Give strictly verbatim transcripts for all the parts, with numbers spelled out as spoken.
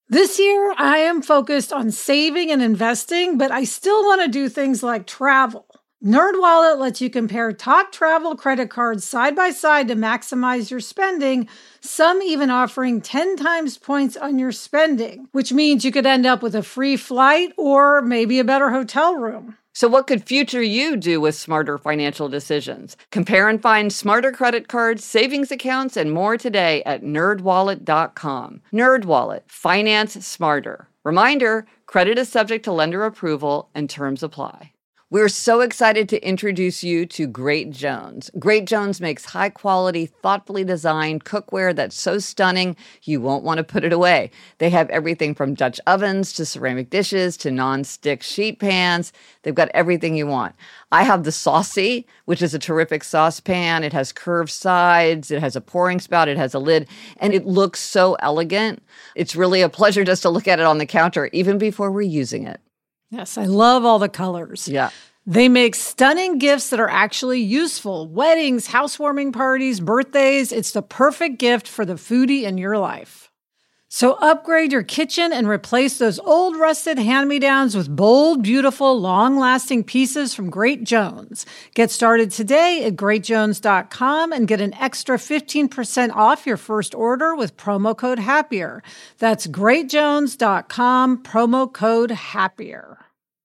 This year, I am focused on saving and investing, but I still want to do things like travel. NerdWallet lets you compare top travel credit cards side by side to maximize your spending, some even offering ten times points on your spending, which means you could end up with a free flight or maybe a better hotel room. So what could future you do with smarter financial decisions? Compare and find smarter credit cards, savings accounts, and more today at nerd wallet dot com. NerdWallet, finance smarter. Reminder, credit is subject to lender approval and terms apply. We're so excited to introduce you to Great Jones. Great Jones makes high-quality, thoughtfully designed cookware that's so stunning you won't want to put it away. They have everything from Dutch ovens to ceramic dishes to non-stick sheet pans. They've got everything you want. I have the Saucy, which is a terrific saucepan. It has curved sides. It has a pouring spout. It has a lid. And it looks so elegant. It's really a pleasure just to look at it on the counter, even before we're using it. Yes, I love all the colors. Yeah. They make stunning gifts that are actually useful. Weddings, housewarming parties, birthdays. It's the perfect gift for the foodie in your life. So upgrade your kitchen and replace those old rusted hand-me-downs with bold, beautiful, long-lasting pieces from Great Jones. Get started today at great jones dot com and get an extra fifteen percent off your first order with promo code HAPPIER. That's great jones dot com, promo code HAPPIER.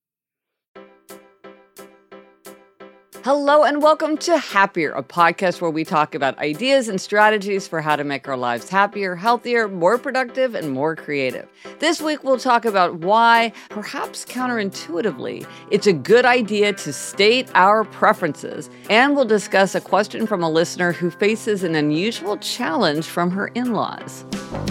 Hello and welcome to Happier, a podcast where we talk about ideas and strategies for how to make our lives happier, healthier, more productive, and more creative. This week we'll talk about why, perhaps counterintuitively, it's a good idea to state our preferences, and we'll discuss a question from a listener who faces an unusual challenge from her in-laws.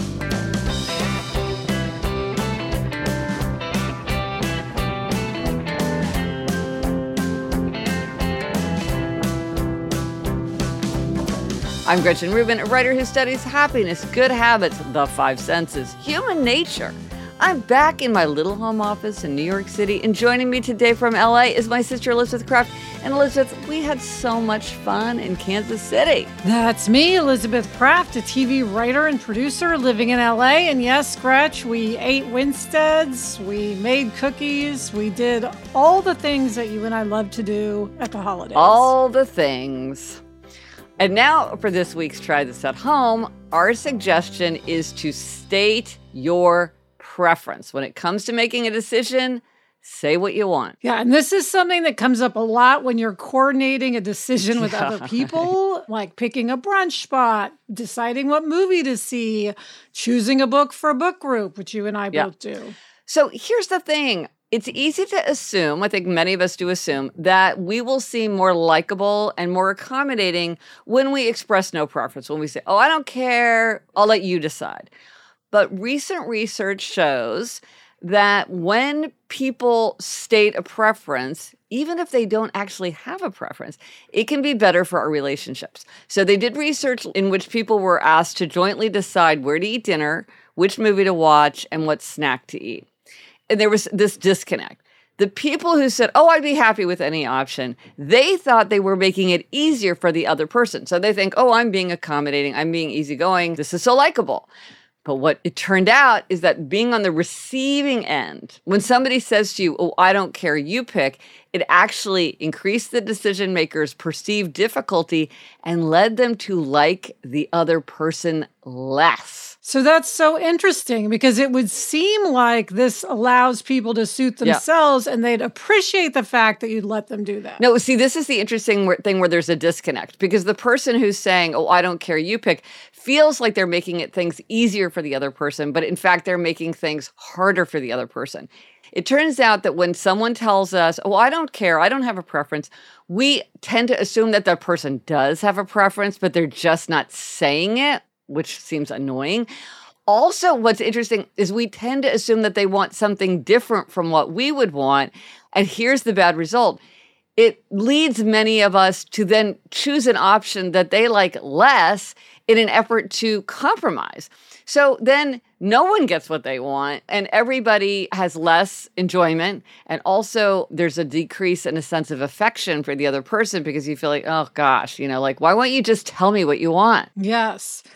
I'm Gretchen Rubin, a writer who studies happiness, good habits, the five senses, human nature. I'm back in my little home office in New York City, and joining me today from L A is my sister Elizabeth Kraft. And Elizabeth, we had so much fun in Kansas City. That's me, Elizabeth Kraft, a T V writer and producer living in L A. And yes, Gretch, we ate Winsteads, we made cookies, we did all the things that you and I love to do at the holidays. All the things. And now for this week's Try This at Home, our suggestion is to state your preference. When it comes to making a decision, say what you want. Yeah, and this is something that comes up a lot when you're coordinating a decision with yeah. other people, like picking a brunch spot, deciding what movie to see, choosing a book for a book group, which you and I yeah. both do. So here's the thing. It's easy to assume, I think many of us do assume, that we will seem more likable and more accommodating when we express no preference, when we say, oh, I don't care, I'll let you decide. But recent research shows that when people state a preference, even if they don't actually have a preference, it can be better for our relationships. So they did research in which people were asked to jointly decide where to eat dinner, which movie to watch, and what snack to eat. And there was this disconnect. The people who said, oh, I'd be happy with any option, they thought they were making it easier for the other person. So they think, oh, I'm being accommodating, I'm being easygoing, this is so likable. But what it turned out is that being on the receiving end, when somebody says to you, oh, I don't care, you pick, it actually increased the decision maker's perceived difficulty and led them to like the other person less. So that's so interesting because it would seem like this allows people to suit themselves yeah. and they'd appreciate the fact that you'd let them do that. No, see, this is the interesting thing where there's a disconnect because the person who's saying, oh, I don't care, you pick, feels like they're making it things easier for the other person, but in fact, they're making things harder for the other person. It turns out that when someone tells us, oh, I don't care, I don't have a preference, we tend to assume that that person does have a preference, but they're just not saying it, which seems annoying. Also, what's interesting is we tend to assume that they want something different from what we would want. And here's the bad result. It leads many of us to then choose an option that they like less in an effort to compromise. So then no one gets what they want and everybody has less enjoyment. And also there's a decrease in a sense of affection for the other person because you feel like, oh gosh, you know, like, why won't you just tell me what you want? Yes.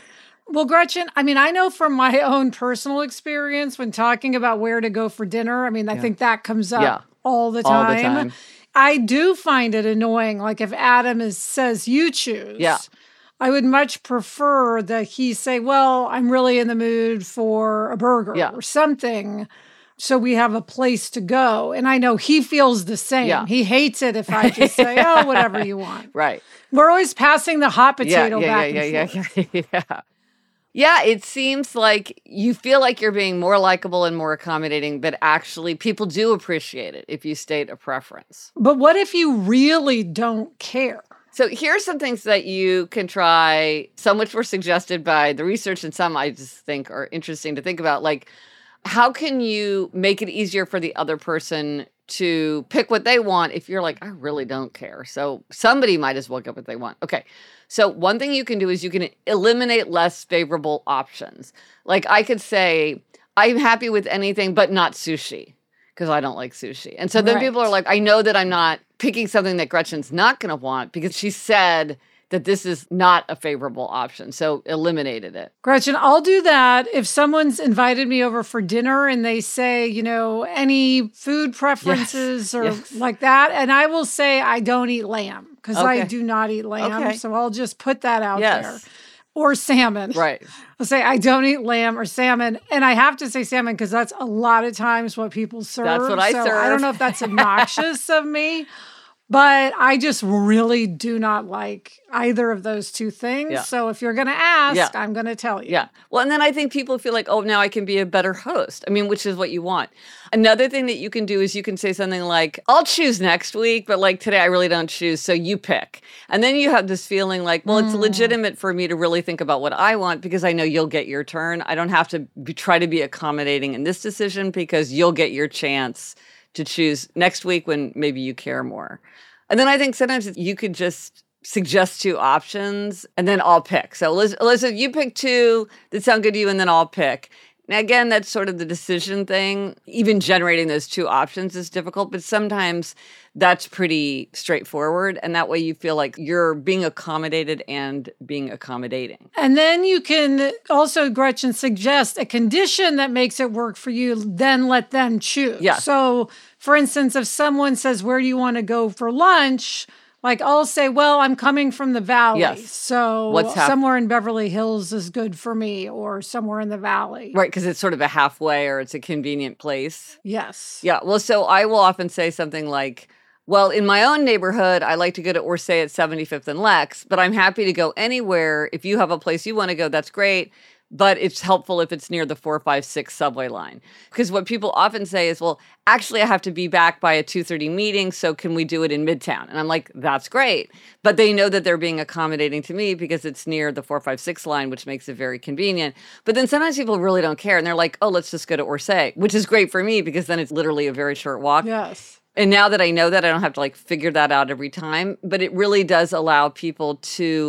Well, Gretchen, I mean, I know from my own personal experience when talking about where to go for dinner, I mean, I Yeah. think that comes up Yeah. all the All the time. time. I do find it annoying. Like if Adam is says you choose, Yeah. I would much prefer that he say, well, I'm really in the mood for a burger Yeah. or something. So we have a place to go. And I know he feels the same. Yeah. He hates it if I just say, oh, whatever you want. Right. We're always passing the hot Yeah, potato yeah, back yeah, and yeah, forth. yeah, yeah, yeah. Yeah, it seems like you feel like you're being more likable and more accommodating, but actually people do appreciate it if you state a preference. But what if you really don't care? So here's some things that you can try, some which were suggested by the research and some I just think are interesting to think about. Like, how can you make it easier for the other person to pick what they want if you're like, I really don't care. So somebody might as well get what they want. Okay. So one thing you can do is you can eliminate less favorable options. Like I could say, I'm happy with anything but not sushi because I don't like sushi. And so then Right. people are like, I know that I'm not picking something that Gretchen's not going to want because she said that this is not a favorable option. So eliminated it. Gretchen, I'll do that if someone's invited me over for dinner and they say, you know, any food preferences Yes, or yes. like that. And I will say I don't eat lamb because I Okay. do not eat lamb. Okay. So I'll just put that out Yes. there. Or salmon. Right. I'll say I don't eat lamb or salmon. And I have to say salmon because that's a lot of times what people serve. That's what I so serve. I don't know if that's obnoxious of me. But I just really do not like either of those two things. Yeah. So if you're going to ask, Yeah. I'm going to tell you. Yeah. Well, and then I think people feel like, oh, now I can be a better host. I mean, which is what you want. Another thing that you can do is you can say something like, I'll choose next week, but like today I really don't choose. So you pick. And then you have this feeling like, well, it's Mm. legitimate for me to really think about what I want because I know you'll get your turn. I don't have to be, try to be accommodating in this decision because you'll get your chance to choose next week when maybe you care more. And then I think sometimes you could just suggest two options and then I'll pick. So Eliz- Elizabeth, you pick two that sound good to you and then I'll pick. Now, again, that's sort of the decision thing. Even generating those two options is difficult, but sometimes that's pretty straightforward. And that way you feel like you're being accommodated and being accommodating. And then you can also, Gretchen, suggest a condition that makes it work for you, then let them choose. Yeah. So, for instance, if someone says, where do you want to go for lunch? Like I'll say, well, I'm coming from the valley. Yes. So What's hap- somewhere in Beverly Hills is good for me or somewhere in the valley. Right, because it's sort of a halfway or it's a convenient place. Yes. Yeah, well, so I will often say something like, well, in my own neighborhood, I like to go to Orsay at seventy-fifth and Lex, but I'm happy to go anywhere. If you have a place you want to go, that's great. But it's helpful if it's near the four five six subway line. Because what people often say is, well, actually, I have to be back by a two thirty meeting, so can we do it in Midtown? And I'm like, that's great. But they know that they're being accommodating to me because it's near the four five six line, which makes it very convenient. But then sometimes people really don't care, and they're like, oh, let's just go to Orsay, which is great for me because then it's literally a very short walk. Yes. And now that I know that, I don't have to like figure that out every time. But it really does allow people to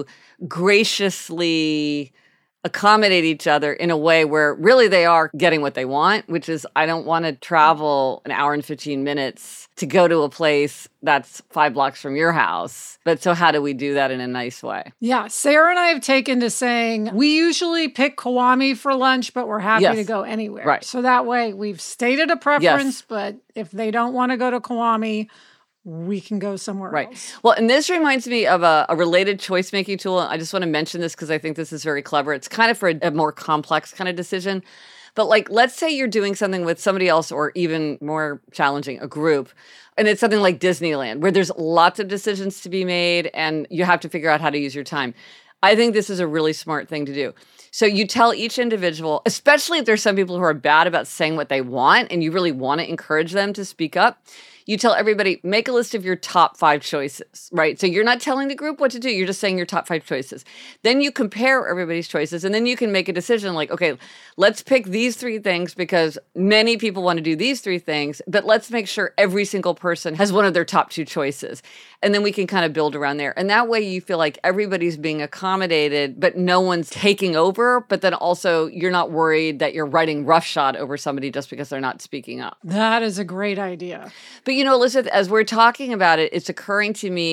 graciously accommodate each other in a way where really they are getting what they want, which is I don't want to travel an hour and fifteen minutes to go to a place that's five blocks from your house. But so how do we do that in a nice way? Yeah. Sarah and I have taken to saying we usually pick Kiwami for lunch, but we're happy Yes. to go anywhere. Right. So that way we've stated a preference, Yes. but if they don't want to go to Kiwami, we can go somewhere Right. else. Well, and this reminds me of a, a related choice making tool. I just want to mention this because I think this is very clever. It's kind of for a, a more complex kind of decision. But like, let's say you're doing something with somebody else or even more challenging, a group. And it's something like Disneyland where there's lots of decisions to be made and you have to figure out how to use your time. I think this is a really smart thing to do. So you tell each individual, especially if there's some people who are bad about saying what they want and you really want to encourage them to speak up, you tell everybody, make a list of your top five choices, right? So you're not telling the group what to do. You're just saying your top five choices. Then you compare everybody's choices and then you can make a decision like, okay, let's pick these three things because many people want to do these three things, but let's make sure every single person has one of their top two choices. And then we can kind of build around there. And that way you feel like everybody's being accommodated, but no one's taking over. But then also you're not worried that you're writing roughshod over somebody just because they're not speaking up. That is a great idea. But you know, Elizabeth, as we're talking about it, it's occurring to me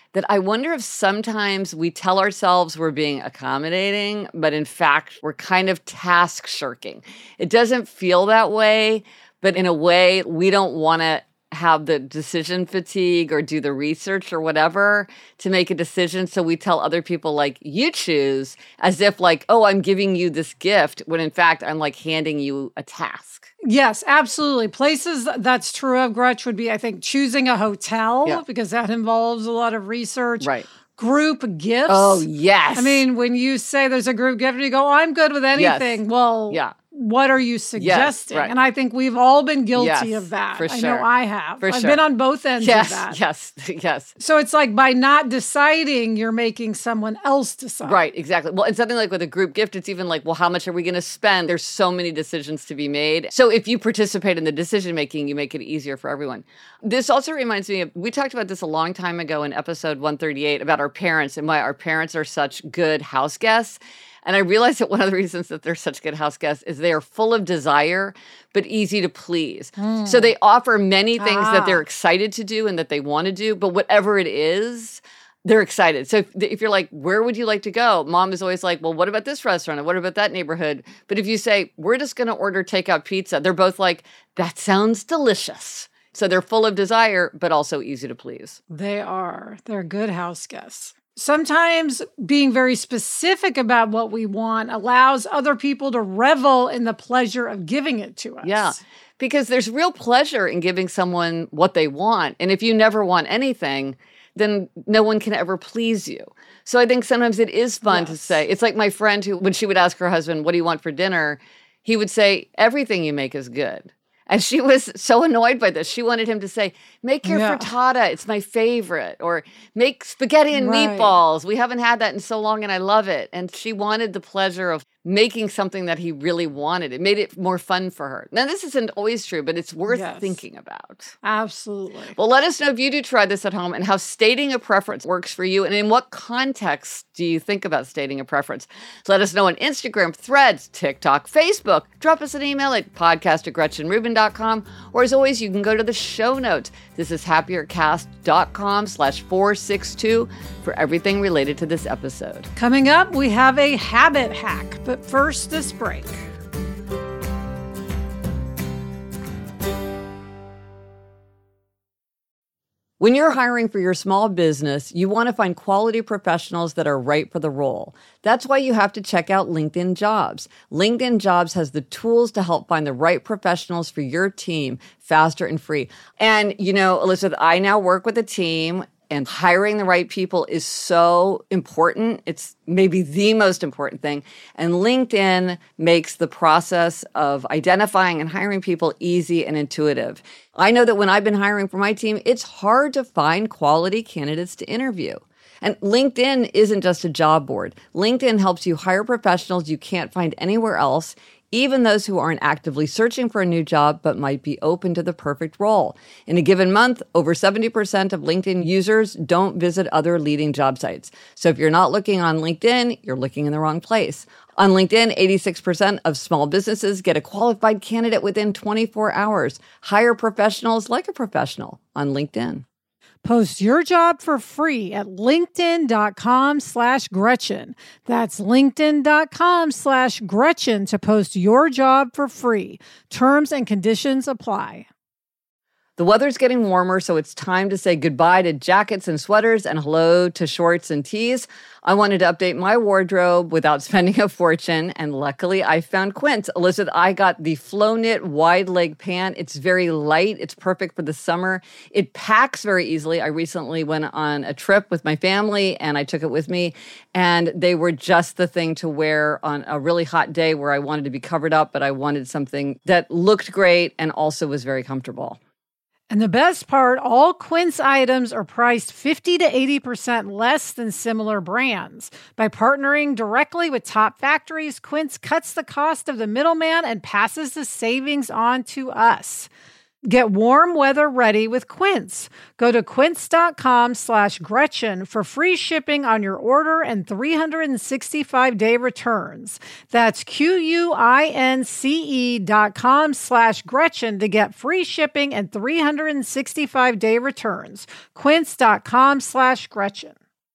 that I wonder if sometimes we tell ourselves we're being accommodating, but in fact, we're kind of task shirking. It doesn't feel that way, but in a way, we don't want to have the decision fatigue or do the research or whatever to make a decision. So we tell other people, like, you choose, as if like, oh, I'm giving you this gift, when in fact, I'm like handing you a task. Yes, absolutely. Places that's true of, Gretch, would be, I think, choosing a hotel, Yeah. because that involves a lot of research. Right. Group gifts. Oh, yes. I mean, when you say there's a group gift and you go, oh, I'm good with anything. Yes. Well, Yeah. what are you suggesting? right. And I think we've all been guilty Yes, of that. for I sure. know I have. For I've sure. been on both ends Yes, of that. yes, yes. So it's like by not deciding, you're making someone else decide. Right, exactly. Well, and something like with a group gift, it's even like, well, how much are we going to spend? There's so many decisions to be made. So if you participate in the decision making, you make it easier for everyone. This also reminds me of, we talked about this a long time ago in episode one thirty-eight about our parents and why our parents are such good house guests. And I realized that one of the reasons that they're such good house guests is they are full of desire, but easy to please. Mm. So they offer many things ah. that they're excited to do and that they want to do, but whatever it is, they're excited. So if, if you're like, where would you like to go? Mom is always like, well, what about this restaurant? And what about that neighborhood? But if you say, we're just going to order takeout pizza, they're both like, that sounds delicious. So they're full of desire, but also easy to please. They are. They're good house guests. Sometimes being very specific about what we want allows other people to revel in the pleasure of giving it to us. Yeah, because there's real pleasure in giving someone what they want. And if you never want anything, then no one can ever please you. So I think sometimes it is fun yes. to say, it's like my friend who, when she would ask her husband, what do you want for dinner? He would say, everything you make is good. And she was so annoyed by this. She wanted him to say, make your yeah. frittata. It's my favorite. Or make spaghetti and right. meatballs. We haven't had that in so long and I love it. And she wanted the pleasure of making something that he really wanted. It made it more fun for her. Now, this isn't always true, but it's worth yes. thinking about. Absolutely. Well, let us know if you do try this at home and how stating a preference works for you and in what context do you think about stating a preference. So let us know on Instagram, Threads, TikTok, Facebook. Drop us an email at podcast at gretchen rubin dot com. Or as always, you can go to the show notes. This is happiercast.com slash 462 for everything related to this episode. Coming up, we have a habit hack. But first, this break. When you're hiring for your small business, you want to find quality professionals that are right for the role. That's why you have to check out LinkedIn Jobs. LinkedIn Jobs has the tools to help find the right professionals for your team faster and free. And, you know, Elizabeth, I now work with a team. And hiring the right people is so important. It's maybe the most important thing. And LinkedIn makes the process of identifying and hiring people easy and intuitive. I know that when I've been hiring for my team, it's hard to find quality candidates to interview. And LinkedIn isn't just a job board. LinkedIn helps you hire professionals you can't find anywhere else, even those who aren't actively searching for a new job but might be open to the perfect role. In a given month, over seventy percent of LinkedIn users don't visit other leading job sites. So if you're not looking on LinkedIn, you're looking in the wrong place. On LinkedIn, eighty-six percent of small businesses get a qualified candidate within twenty-four hours. Hire professionals like a professional on LinkedIn. Post your job for free at linkedin.com slash Gretchen. That's linkedin.com slash Gretchen to post your job for free. Terms and conditions apply. The weather's getting warmer, so it's time to say goodbye to jackets and sweaters and hello to shorts and tees. I wanted to update my wardrobe without spending a fortune, and luckily I found Quince. Elizabeth, I got the Flow Knit wide leg pant. It's very light. It's perfect for the summer. It packs very easily. I recently went on a trip with my family, and I took it with me, and they were just the thing to wear on a really hot day where I wanted to be covered up, but I wanted something that looked great and also was very comfortable. And the best part, all Quince items are priced fifty to eighty percent less than similar brands. By partnering directly with top factories, Quince cuts the cost of the middleman and passes the savings on to us. Get warm weather ready with Quince. Go to quince.com slash Gretchen for free shipping on your order and three hundred sixty-five day returns. That's Q-U-I-N-C-E dot com slash Gretchen to get free shipping and three hundred sixty-five day returns. Quince.com slash Gretchen.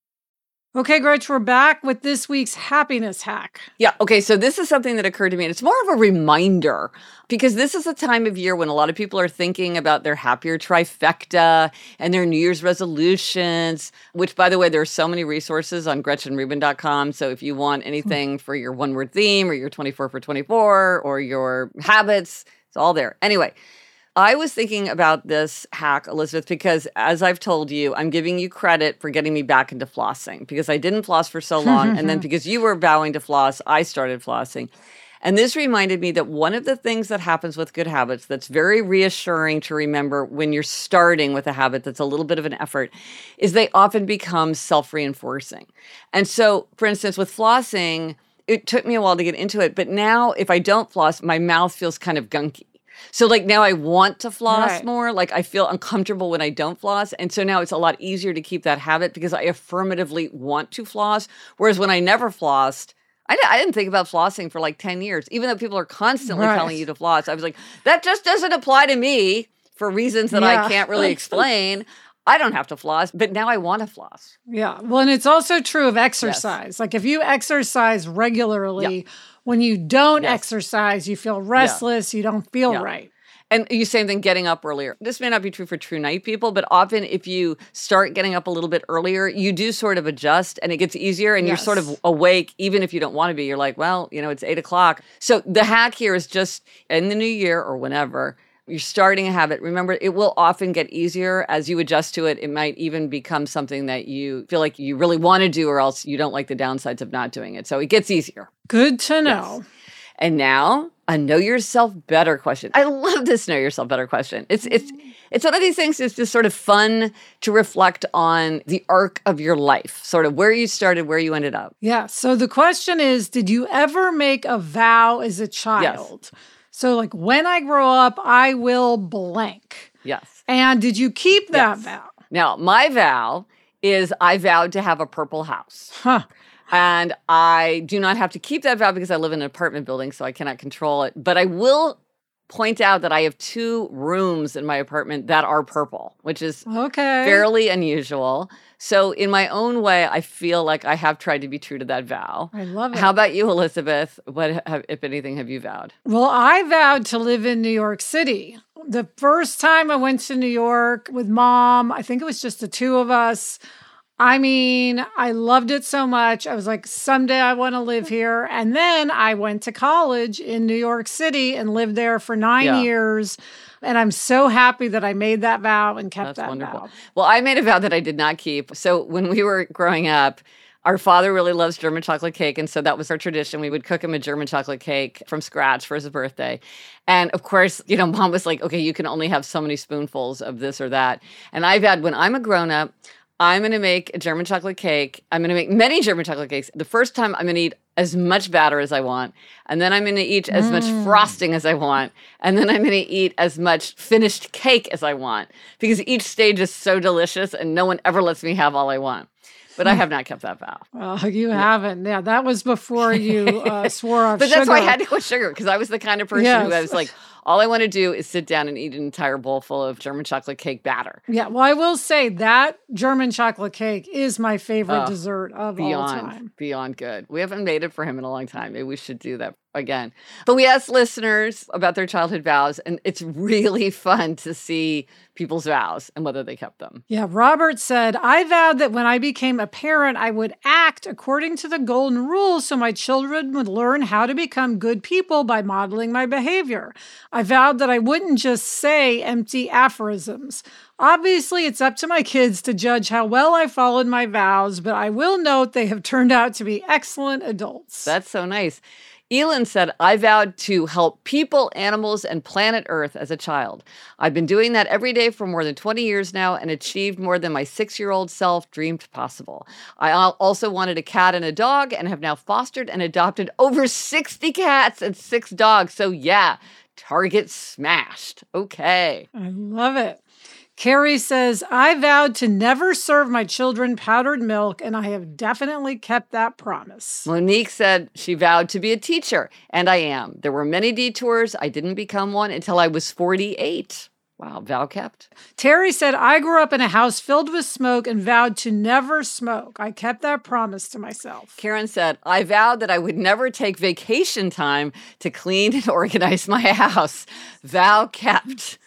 Okay, Gretch, we're back with this week's happiness hack. Yeah, okay, so this is something that occurred to me, and it's more of a reminder because this is a time of year when a lot of people are thinking about their happier trifecta and their New Year's resolutions, which, by the way, there are so many resources on Gretchen Rubin dot com. So if you want anything for your one-word theme or your twenty-four for twenty-four or your habits, it's all there. Anyway, I was thinking about this hack, Elizabeth, because as I've told you, I'm giving you credit for getting me back into flossing because I didn't floss for so long. And then because you were vowing to floss, I started flossing. And this reminded me that one of the things that happens with good habits that's very reassuring to remember when you're starting with a habit that's a little bit of an effort is they often become self-reinforcing. And so, for instance, with flossing, it took me a while to get into it. But now if I don't floss, my mouth feels kind of gunky. So like now I want to floss Right. more. Like I feel uncomfortable when I don't floss. And so now it's a lot easier to keep that habit because I affirmatively want to floss. Whereas when I never flossed, I, I didn't think about flossing for like ten years. Even though people are constantly Right. telling you to floss, I was like, that just doesn't apply to me for reasons that Yeah. I can't really explain. I don't have to floss, but now I want to floss. Yeah. Well, and it's also true of exercise. Like if you exercise regularly, Yeah. when you don't Yes. exercise, you feel restless, you don't feel Yeah. right. And you same thing, getting up earlier. This may not be true for true night people, but often if you start getting up a little bit earlier, you do sort of adjust and it gets easier and you're sort Yes. of awake, even if you don't want to be. You're like, well, you know, it's eight o'clock. So the hack here is just in the new year or whenever you're starting a habit, remember it will often get easier as you adjust to it. It might even become something that you feel like you really want to do or else you don't like the downsides of not doing it. So it gets easier. Good to know. Yes. And now a know yourself better question. I love this know yourself better question. It's it's it's one of these things that's just sort of fun to reflect on the arc of your life, sort of where you started, where you ended up. Yeah. So the question is, did you ever make a vow as a child? So like when I grow up, I will blank. Yes. And did you keep that Yes. vow? Now, my vow is I vowed to have a purple house. Huh. And I do not have to keep that vow because I live in an apartment building, so I cannot control it. But I will point out that I have two rooms in my apartment that are purple, which is Okay. fairly unusual. So in my own way, I feel like I have tried to be true to that vow. I love it. How about you, Elizabeth? What, have, if anything, have you vowed? Well, I vowed to live in New York City. The first time I went to New York with mom, I think it was just the two of us. I mean, I loved it so much. I was like, someday I want to live here. And then I went to college in New York City and lived there for nine Yeah. years. And I'm so happy that I made that vow and kept That's that wonderful. vow. Well, I made a vow that I did not keep. So when we were growing up, our father really loves German chocolate cake. And so that was our tradition. We would cook him a German chocolate cake from scratch for his birthday. And of course, you know, mom was like, okay, you can only have so many spoonfuls of this or that. And I vowed when I'm a grown up, I'm going to make a German chocolate cake. I'm going to make many German chocolate cakes. The first time I'm going to eat as much batter as I want. And then I'm going to eat as much frosting as I want. And then I'm going to eat as much finished cake as I want. Because each stage is so delicious and no one ever lets me have all I want. But I have not kept that vow. Well, you haven't. Yeah, that was before you uh, swore off But sugar. that's why I had to quit sugar. Because I was the kind of person who I Yes. was like, all I want to do is sit down and eat an entire bowl full of German chocolate cake batter. Yeah, well, I will say that German chocolate cake is my favorite Oh, dessert of all Beyond, time. beyond good. We haven't made it for him in a long time. Maybe we should do that again. But we asked listeners about their childhood vows, and it's really fun to see people's vows and whether they kept them. Yeah, Robert said, I vowed that when I became a parent, I would act according to the golden rule so my children would learn how to become good people by modeling my behavior. I vowed that I wouldn't just say empty aphorisms. Obviously, it's up to my kids to judge how well I followed my vows, but I will note they have turned out to be excellent adults. That's so nice. Elin said, I vowed to help people, animals, and planet Earth as a child. I've been doing that every day for more than twenty years now and achieved more than my six-year-old self dreamed possible. I al- also wanted a cat and a dog and have now fostered and adopted over sixty cats and six dogs. So yeah, Target smashed. Okay. I love it. Carrie says, I vowed to never serve my children powdered milk, and I have definitely kept that promise. Monique said she vowed to be a teacher, and I am. There were many detours. I didn't become one until I was forty-eight. Wow, vow kept. Terry said, I grew up in a house filled with smoke and vowed to never smoke. I kept that promise to myself. Karen said, I vowed that I would never take vacation time to clean and organize my house. Vow kept.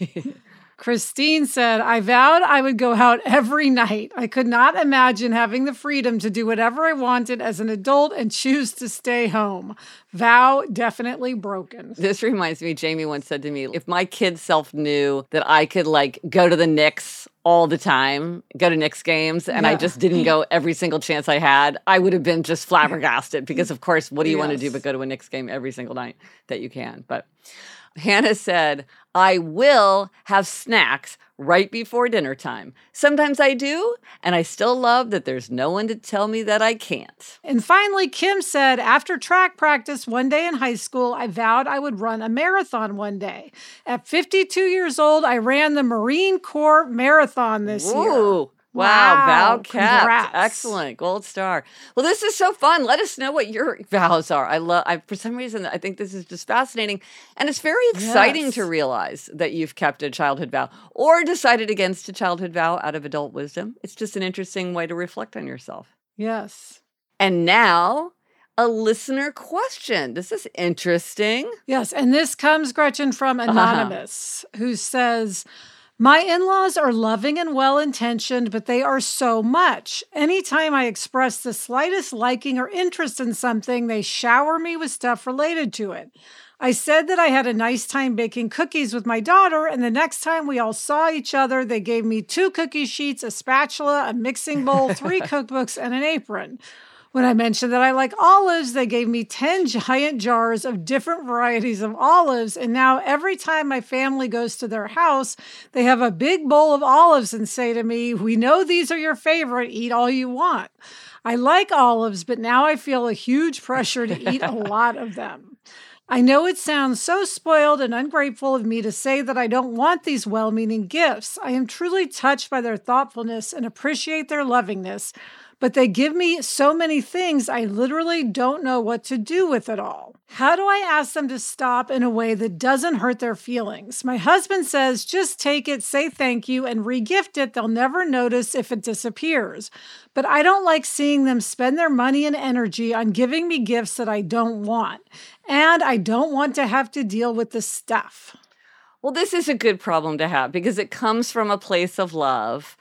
Christine said, I vowed I would go out every night. I could not imagine having the freedom to do whatever I wanted as an adult and choose to stay home. Vow definitely broken. This reminds me, Jamie once said to me, if my kid self knew that I could like go to the Knicks all the time, go to Knicks games, and yeah. I just didn't go every single chance I had, I would have been just flabbergasted because, of course, what do you yes. want to do but go to a Knicks game every single night that you can? But Hannah said, I will have snacks right before dinner time. Sometimes I do, and I still love that there's no one to tell me that I can't. And finally, Kim said, after track practice one day in high school, I vowed I would run a marathon one day. At fifty-two years old, I ran the Marine Corps Marathon this Ooh. year. Wow, wow, vow kept. Congrats. Excellent. Gold star. Well, this is so fun. Let us know what your vows are. I love I for some reason I think this is just fascinating. And it's very exciting yes. to realize that you've kept a childhood vow or decided against a childhood vow out of adult wisdom. It's just an interesting way to reflect on yourself. Yes. And now a listener question. This is interesting. Yes, and this comes, Gretchen, from Anonymous, uh-huh. who says, my in-laws are loving and well-intentioned, but they are so much. Anytime I express the slightest liking or interest in something, they shower me with stuff related to it. I said that I had a nice time baking cookies with my daughter, and the next time we all saw each other, they gave me two cookie sheets, a spatula, a mixing bowl, three cookbooks, and an apron. When I mentioned that I like olives, they gave me ten giant jars of different varieties of olives. And now every time my family goes to their house, they have a big bowl of olives and say to me, we know these are your favorite, eat all you want. I like olives, but now I feel a huge pressure to eat a lot of them. I know it sounds so spoiled and ungrateful of me to say that I don't want these well-meaning gifts. I am truly touched by their thoughtfulness and appreciate their lovingness. But they give me so many things, I literally don't know what to do with it all. How do I ask them to stop in a way that doesn't hurt their feelings? My husband says, just take it, say thank you, and re-gift it. They'll never notice if it disappears. But I don't like seeing them spend their money and energy on giving me gifts that I don't want. And I don't want to have to deal with the stuff. Well, this is a good problem to have because it comes from a place of love.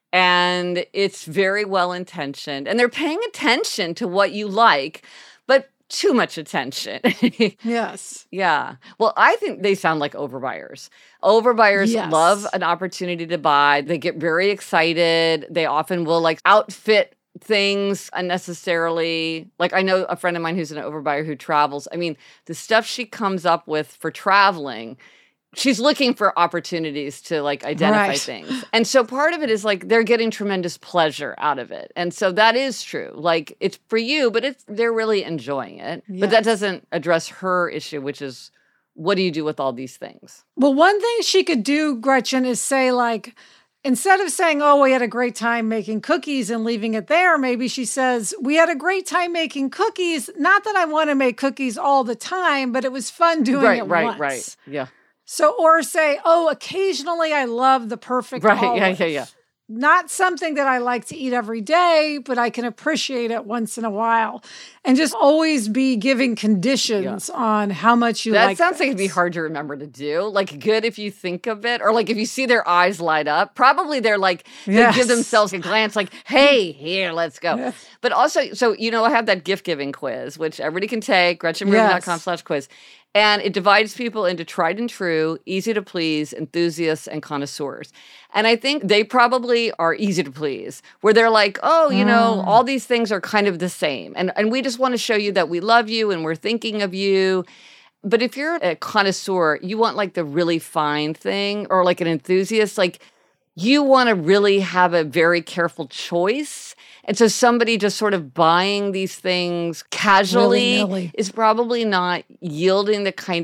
And it's very well-intentioned. And they're paying attention to what you like, but too much attention. Yes. Yeah. Well, I think they sound like overbuyers. Overbuyers yes. love an opportunity to buy. They get very excited. They often will like outfit things unnecessarily. Like I know a friend of mine who's an overbuyer who travels. I mean, the stuff she comes up with for traveling, she's looking for opportunities to like identify right. things. And so part of it is like they're getting tremendous pleasure out of it. And so that is true. Like it's for you, but it's they're really enjoying it. Yes. But that doesn't address her issue, which is what do you do with all these things? Well, one thing she could do, Gretchen, is say like, instead of saying, oh, we had a great time making cookies and leaving it there, maybe she says, we had a great time making cookies. Not that I want to make cookies all the time, but it was fun doing right, it right, once. Right, right, yeah. So, or say, oh, occasionally I love the perfect right, olive. yeah, yeah, yeah. Not something that I like to eat every day, but I can appreciate it once in a while. And just always be giving conditions yeah. on how much you that like That sounds things. like it'd be hard to remember to do. Like good if you think of it, or like if you see their eyes light up, probably they're like, yes. they give themselves a glance like, hey, here, let's go. Yes. But also, so, you know, I have that gift giving quiz, which everybody can take, gretchen rubin dot com yes. slash quiz. And it divides people into tried and true, easy to please, enthusiasts, and connoisseurs. And I think they probably are easy to please, where they're like, oh, you mm. know, all these things are kind of the same. And, and we just want to show you that we love you and we're thinking of you. But if you're a connoisseur, you want like the really fine thing, or like an enthusiast, like you want to really have a very careful choice. And so somebody just sort of buying these things casually Willy-nilly. is probably not yielding the kind of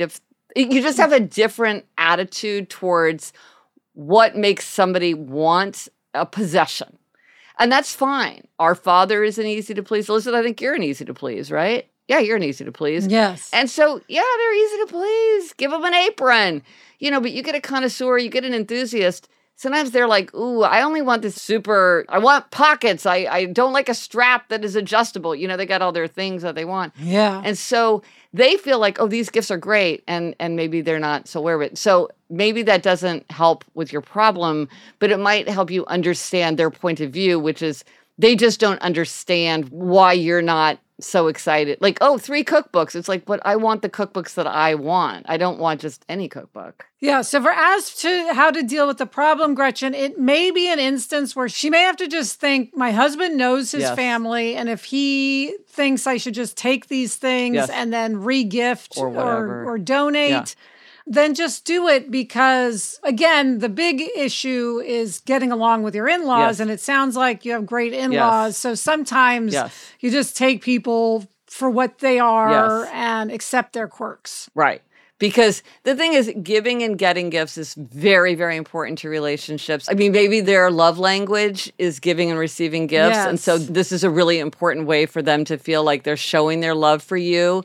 You just have a different attitude towards what makes somebody want a possession. And that's fine. Our father isn't easy to please. Elizabeth, I think you're an easy to please, right? Yeah, you're an easy to please. Yes. And so, yeah, they're easy to please. Give them an apron. You know, but you get a connoisseur, you get an enthusiast. Sometimes they're like, ooh, I only want this super, I want pockets. I, I don't like a strap that is adjustable. You know, they got all their things that they want. Yeah. And so they feel like, oh, these gifts are great. And, and maybe they're not so aware of it. So maybe that doesn't help with your problem, but it might help you understand their point of view, which is they just don't understand why you're not so excited. Like, oh, three cookbooks. It's like, but I want the cookbooks that I want. I don't want just any cookbook. Yeah. So for as to how to deal with the problem, Gretchen, it may be an instance where she may have to just think, my husband knows his Yes. family, and if he thinks I should just take these things Yes. and then re-gift Or or, whatever. or donate, Yeah. then just do it, because, again, the big issue is getting along with your in-laws, Yes. and it sounds like you have great in-laws. Yes. So sometimes Yes. you just take people for what they are Yes. and accept their quirks. Right. Because the thing is, giving and getting gifts is very, very important to relationships. I mean, maybe their love language is giving and receiving gifts. And so Yes. this is a really important way for them to feel like they're showing their love for you.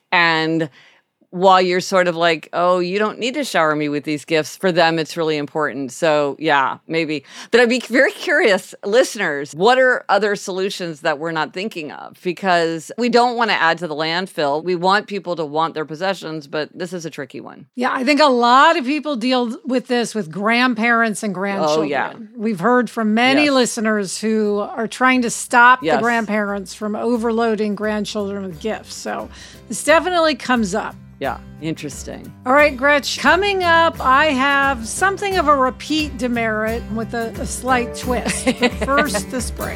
And while you're sort of like, oh, you don't need to shower me with these gifts, for them, it's really important. So yeah, maybe. But I'd be very curious, listeners, what are other solutions that we're not thinking of? Because we don't want to add to the landfill. We want people to want their possessions, but this is a tricky one. Yeah, I think a lot of people deal with this with grandparents and grandchildren. Oh, yeah. We've heard from many Yes. listeners who are trying to stop Yes. the grandparents from overloading grandchildren with gifts. So this definitely comes up. Yeah, interesting. All right, Gretch, coming up, I have something of a repeat demerit with a, a slight twist. But first, this break.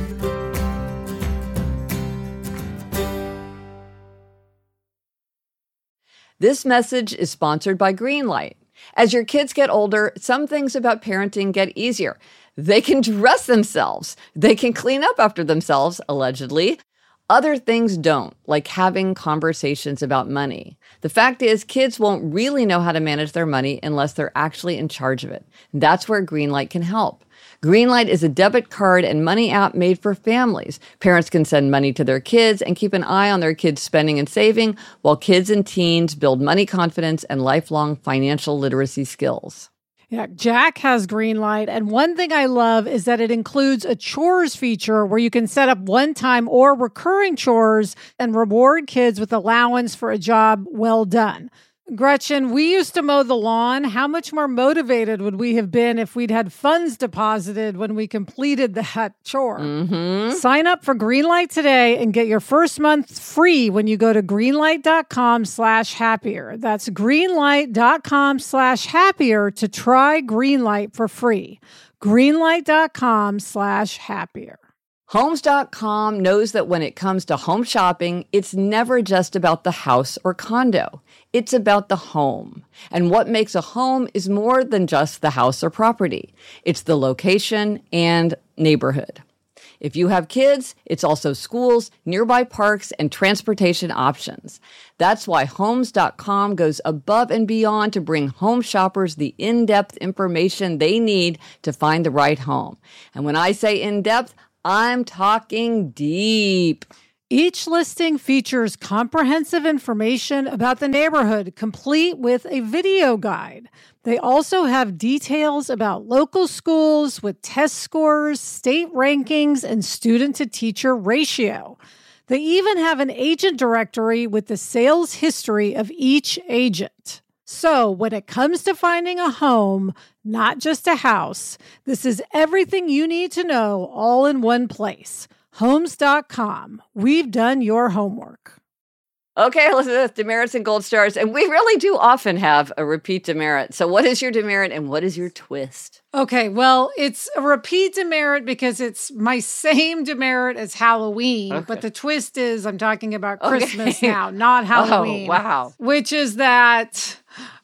This message is sponsored by Greenlight. As your kids get older, some things about parenting get easier. They can dress themselves. They can clean up after themselves, allegedly. Other things don't, like having conversations about money. The fact is, kids won't really know how to manage their money unless they're actually in charge of it. That's where Greenlight can help. Greenlight is a debit card and money app made for families. Parents can send money to their kids and keep an eye on their kids' spending and saving, while kids and teens build money confidence and lifelong financial literacy skills. Yeah, Jack has Greenlight, and one thing I love is that it includes a chores feature where you can set up one-time or recurring chores and reward kids with allowance for a job well done. Gretchen, we used to mow the lawn. How much more motivated would we have been if we'd had funds deposited when we completed that chore? Mm-hmm. Sign up for Greenlight today and get your first month free when you go to greenlight.com slash happier. That's greenlight.com slash happier to try Greenlight for free. Greenlight.com slash happier. Homes dot com knows that when it comes to home shopping, it's never just about the house or condo. It's about the home. And what makes a home is more than just the house or property. It's the location and neighborhood. If you have kids, it's also schools, nearby parks, and transportation options. That's why Homes dot com goes above and beyond to bring home shoppers the in-depth information they need to find the right home. And when I say in-depth, I'm talking deep. Each listing features comprehensive information about the neighborhood, complete with a video guide. They also have details about local schools with test scores, state rankings, and student-to-teacher ratio. They even have an agent directory with the sales history of each agent. So when it comes to finding a home, not just a house, this is everything you need to know all in one place. Homes dot com. We've done your homework. Okay, Elizabeth, demerits and gold stars. And we really do often have a repeat demerit. So what is your demerit and what is your twist? Okay, well, it's a repeat demerit because it's my same demerit as Halloween. Okay. But the twist is I'm talking about Okay. Christmas now, not Halloween. Oh, wow. Which is that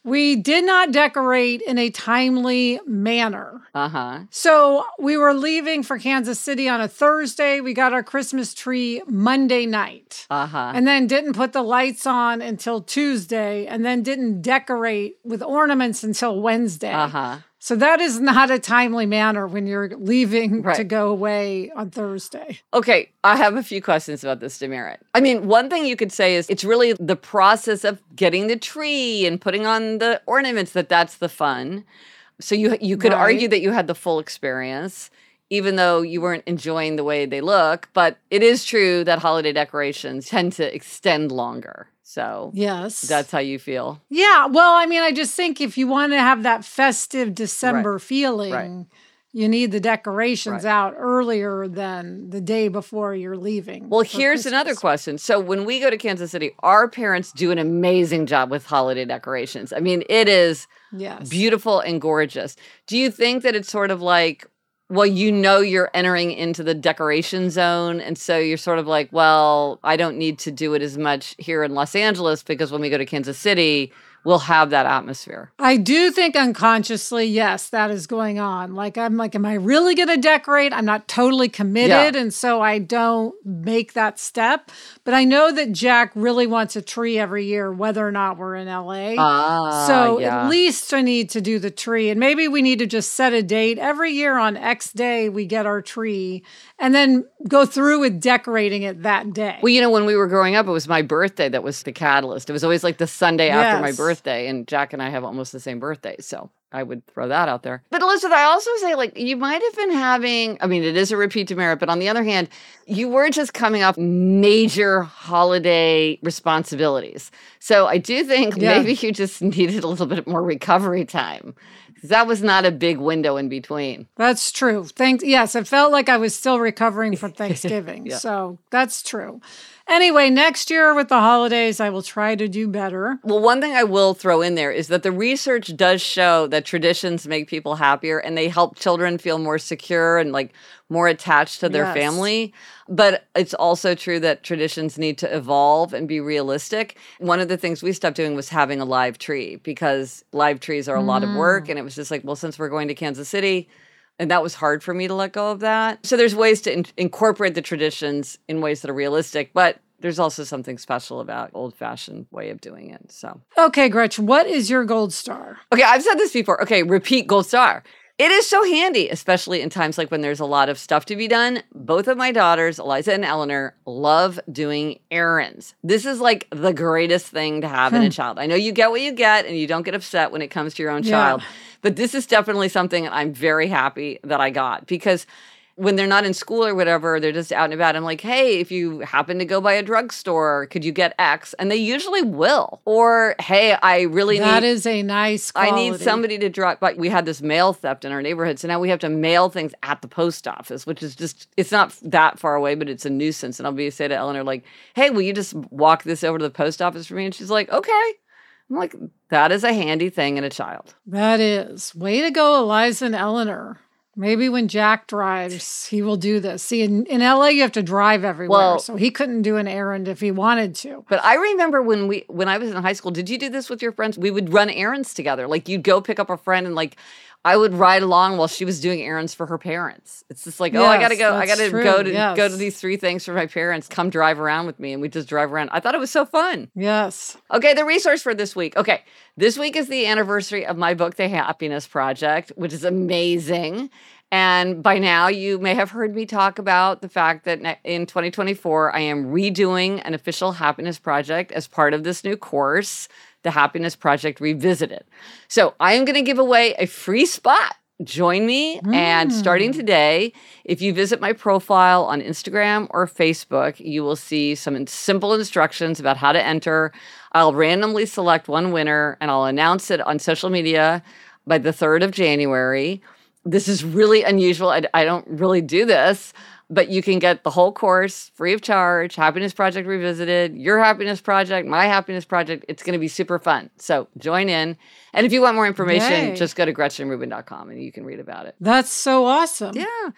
We did not decorate in a timely manner. Uh-huh. So we were leaving for Kansas City on a Thursday. We got our Christmas tree Monday night. Uh-huh. And then didn't put the lights on until Tuesday, and then didn't decorate with ornaments until Wednesday. Uh-huh. So that is not a timely manner when you're leaving Right. to go away on Thursday. Okay, I have a few questions about this demerit. I mean, one thing you could say is it's really the process of getting the tree and putting on the ornaments that that's the fun. So you you could Right. argue that you had the full experience, even though you weren't enjoying the way they look. But it is true that holiday decorations tend to extend longer. So Yes. that's how you feel. Yeah. Well, I mean, I just think if you want to have that festive December feeling, Right. you need the decorations Right. out earlier than the day before you're leaving. Well, for here's another Christmas. question. So when we go to Kansas City, our parents do an amazing job with holiday decorations. I mean, it is Yes. beautiful and gorgeous. Do you think that it's sort of like, well, you know, you're entering into the decoration zone. And so you're sort of like, well, I don't need to do it as much here in Los Angeles because when we go to Kansas City, we'll have that atmosphere. I do think unconsciously, yes, that is going on. Like, I'm like, am I really going to decorate? I'm not totally committed. Yeah. And so I don't make that step. But I know that Jack really wants a tree every year, whether or not we're in L A. Ah, so yeah. at least I need to do the tree. And maybe we need to just set a date. Every year on X day, we get our tree and then go through with decorating it that day. Well, you know, when we were growing up, it was my birthday that was the catalyst. It was always like the Sunday after my Yes. birthday, and Jack and I have almost the same birthday, so I would throw that out there. But Elizabeth, I also say, like, you might have been having, I mean, it is a repeat demerit, but on the other hand, you were just coming off major holiday responsibilities. So I do think Yeah. maybe you just needed a little bit more recovery time. 'Cause that was not a big window in between. That's true. Thanks. Yes, it felt like I was still recovering from Thanksgiving. Yeah. So that's true. Anyway, next year with the holidays, I will try to do better. Well, one thing I will throw in there is that the research does show that traditions make people happier and they help children feel more secure and like more attached to their Yes. family. But it's also true that traditions need to evolve and be realistic. One of the things we stopped doing was having a live tree because live trees are a lot of work. And it was just like, well, since we're going to Kansas City, and that was hard for me to let go of that. So there's ways to in- incorporate the traditions in ways that are realistic, but there's also something special about old-fashioned way of doing it. So, Okay, Gretchen, what is your gold star? okay, I've said this before. Okay, repeat gold star. It is so handy, especially in times like when there's a lot of stuff to be done. Both of my daughters, Eliza and Eleanor, love doing errands. This is like the greatest thing to have in a child. I know you get what you get and you don't get upset when it comes to your own Yeah. child, but this is definitely something I'm very happy that I got because when they're not in school or whatever, they're just out and about. I'm like, hey, if you happen to go by a drugstore, could you get X? And they usually will. Or, hey, I really That need... is a nice I quality. need somebody to drop by. We had this mail theft in our neighborhood. So now we have to mail things at the post office, which is just, it's not that far away, but it's a nuisance. And I'll be say to Eleanor, like, hey, will you just walk this over to the post office for me? And she's like, okay. I'm like, that is a handy thing in a child. That is. Way to go, Eliza and Eleanor. Maybe when Jack drives, he will do this. See, in, in L A, you have to drive everywhere. Well- so he couldn't do an errand if he wanted to. But I remember when we when I was in high school, did you do this with your friends? We would run errands together. Like you'd go pick up a friend and like I would ride along while she was doing errands for her parents. It's just like, oh, I Yes, gotta go, I that's gotta true, go to yes. go to these three things for my parents. Come drive around with me. And we just drive around. I thought it was so fun. Yes. Okay, the resource for this week. Okay, this week is the anniversary of my book, The Happiness Project, which is amazing. And by now, you may have heard me talk about the fact that ne- in twenty twenty-four, I am redoing an official happiness project as part of this new course, The Happiness Project Revisited. So I am going to give away a free spot. Join me. And starting today, if you visit my profile on Instagram or Facebook, you will see some simple instructions about how to enter. I'll randomly select one winner and I'll announce it on social media by the third of January. This is really unusual. I, I don't really do this, but you can get the whole course free of charge, Happiness Project Revisited, Your Happiness Project, My Happiness Project. It's going to be super fun. So join in. And if you want more information, Yay. just go to gretchen rubin dot com and you can read about it. That's so awesome. Yeah.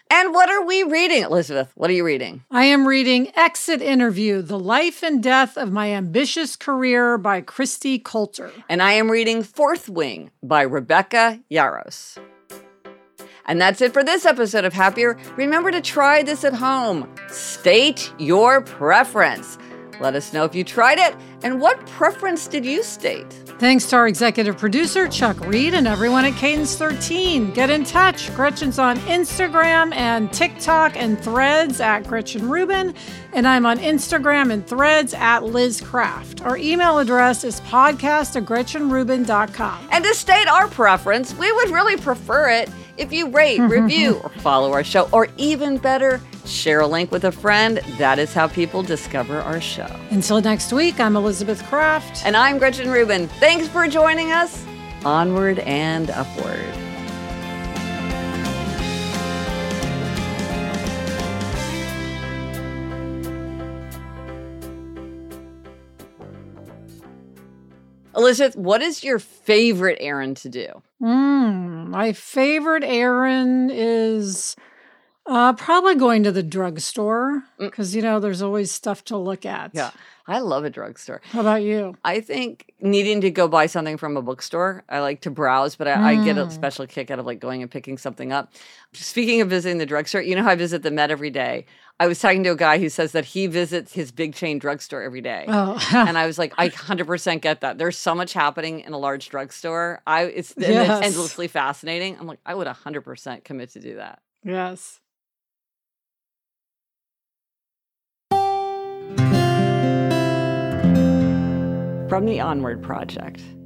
And what are we reading, Elizabeth? What are you reading? I am reading Exit Interview, The Life and Death of My Ambitious Career by Christy Coulter. And I am reading Fourth Wing by Rebecca Yarros. And that's it for this episode of Happier. Remember to try this at home. State your preference. Let us know if you tried it and what preference did you state? Thanks to our executive producer, Chuck Reed, and everyone at Cadence thirteen. Get in touch. Gretchen's on Instagram and TikTok and Threads at Gretchen Rubin, and I'm on Instagram and Threads at Liz Craft. Our email address is podcast at gretchen rubin dot com. And to state our preference, we would really prefer it if you rate, review, or follow our show, or even better, share a link with a friend. That is how people discover our show. Until next week, I'm Elizabeth Craft. And I'm Gretchen Rubin. Thanks for joining us. Onward and upward. Elizabeth, what is your favorite errand to do? Mm, my favorite errand is uh, probably going to the drugstore because, you know, there's always stuff to look at. Yeah, I love a drugstore. How about you? I think needing to go buy something from a bookstore, I like to browse, but I, mm. I get a special kick out of like going and picking something up. Speaking of visiting the drugstore, you know how I visit the Met every day? I was talking to a guy who says that he visits his big chain drugstore every day. Oh. And I was like, I one hundred percent get that. There's so much happening in a large drugstore. I it's, and Yes. it's endlessly fascinating. I'm like, I would one hundred percent commit to do that. Yes. From the Onward Project.